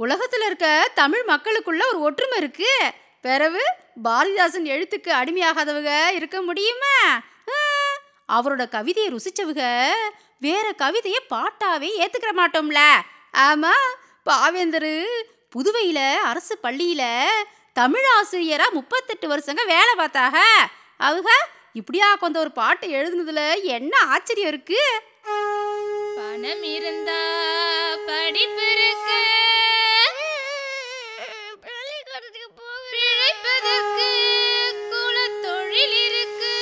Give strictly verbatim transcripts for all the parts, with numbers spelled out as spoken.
உலகத்துல இருக்க தமிழ் மக்களுக்குள்ள ஒரு ஒற்றுமை இருக்கு. பிறவு பாரதிதாசன் எழுத்துக்கு அடிமையாகாதவங்க இருக்க முடியுமா? ஆ, அவரோட கவிதையை ருசிச்சவங்க வேற கவிதையை பாட்டாவே ஏத்துக்கிற மாட்டோம்ல. ஆமா, பாவேந்தரு புதுவையில அரசு பள்ளியில தமிழ் ஆசிரியரா முப்பத்தெட்டு வருஷங்க வேலை பார்த்தாக. அவங்க இப்படியா கொண்ட ஒரு பாட்டை எழுதுனதுல என்ன ஆச்சரியம் இருக்கு? பணம் இருந்தா படிப்பு இருக்கு, பிழைப்பதற்கு குலத்தொழில் இருக்கு.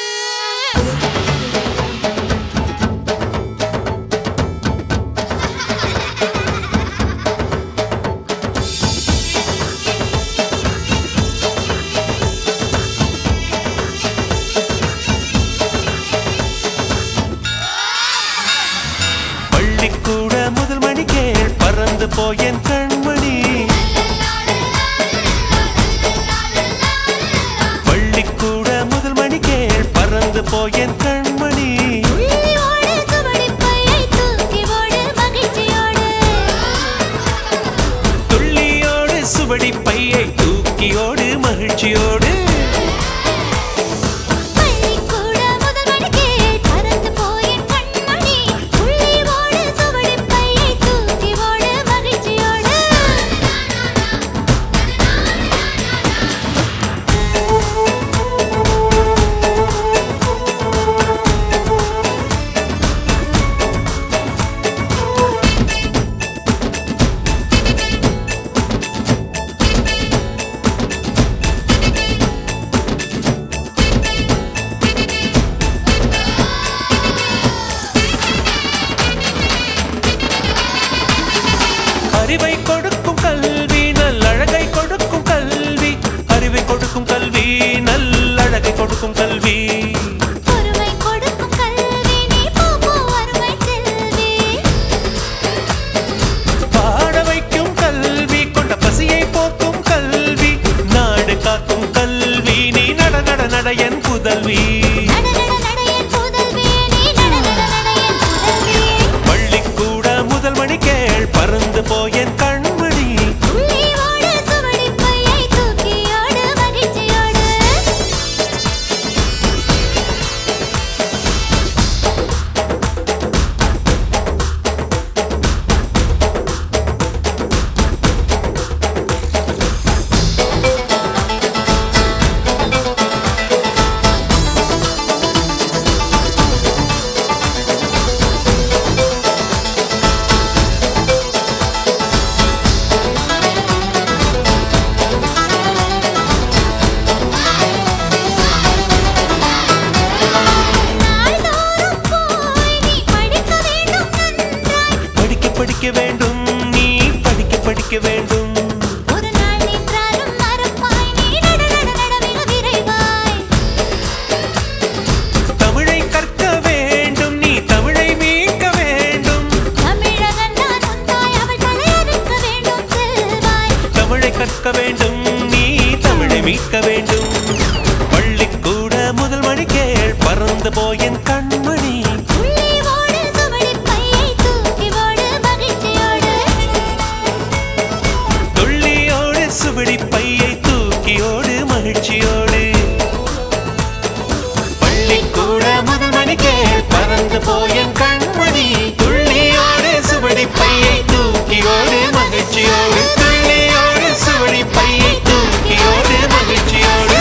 பள்ளிக்கூட முதல் மணிக்கே பறந்து போயேன் கண்மணி. பள்ளிக்கூட முதல் மணிக்கே பறந்து போயேன் கண்மணி. துள்ளியோடு சுவடி பையை தூக்கியோடு மகிழ்ச்சியோடு. அறிவை கொடுக்கும் கல்வி நல்லழகை கொடுக்கும் கல்வி, அறிவை கொடுக்கும் கல்வி நல்லழகை கொடுக்கும் கல்வி. பாட வைக்கும் கல்வி கொண்ட பசியை போக்கும் கல்வி, நாடு காக்கும் கல்வி நீ நட நட நட என் புதல்வி. பள்ளிக்கூட முதல் மணிக்கே பறந்து போயேன் கண்மணி. படிக்க வேண்டும் நீ படிக்க படிக்க வேண்டும். தமிழை கற்க வேண்டும் நீ தமிழை மீட்க வேண்டும். தமிழை கற்க வேண்டும் நீ தமிழை மீட்க வேண்டும். பள்ளிக்கூட முதல் மணிக்கே பறந்து போயேன் கண்மணி. சுவடி பையை தூக்கியோடு மகிழ்ச்சியோடு. பள்ளிக்கூட முதல் மணிக்கே பறந்து போயேன் கண்மணி. துள்ளியோடு சுவடி பையை தூக்கியோடு மகிழ்ச்சியோடு. துள்ளியோடு சுவடி பையை தூக்கியோடு மகிழ்ச்சியோடு.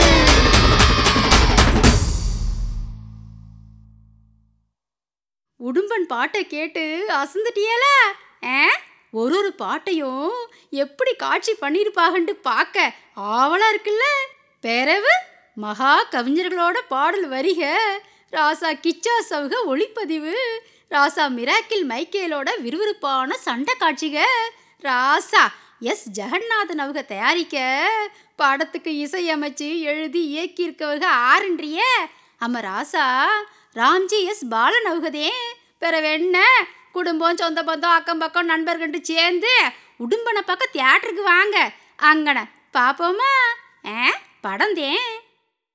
உடும்பன் பாட்டை கேட்டு அசந்துட்டியல? ஒரு ஒரு பாட்டையும் எப்படி காட்சி பண்ணியிருப்பாகன்ட்டு பார்க்க ஆவலா இருக்குல்ல. பிறவு மகா கவிஞர்களோட பாடல் வரிக, ராசா கிச்சா சவுக ஒளிப்பதிவு, ராசா மிராக்கில் மைக்கேலோட விறுவிறுப்பான சண்டை காட்சிக, ராசா எஸ் ஜெகநாதன் அவங்க தயாரிக்க படத்துக்கு இசையமைச்சு எழுதி இயக்கியிருக்கவங்க ஆறுன்றிய அம்ம ராசா ராம்ஜி எஸ் பாலன் அவகதே. பிறவென்ன குடும்பம் சொந்த பந்தம் அக்கம் பக்கம் நண்பர்கிட்ட சேர்ந்து உடும்பனை பக்கம் தியேட்டருக்கு வாங்க, அங்கன பாப்போமா? படம் தேன்.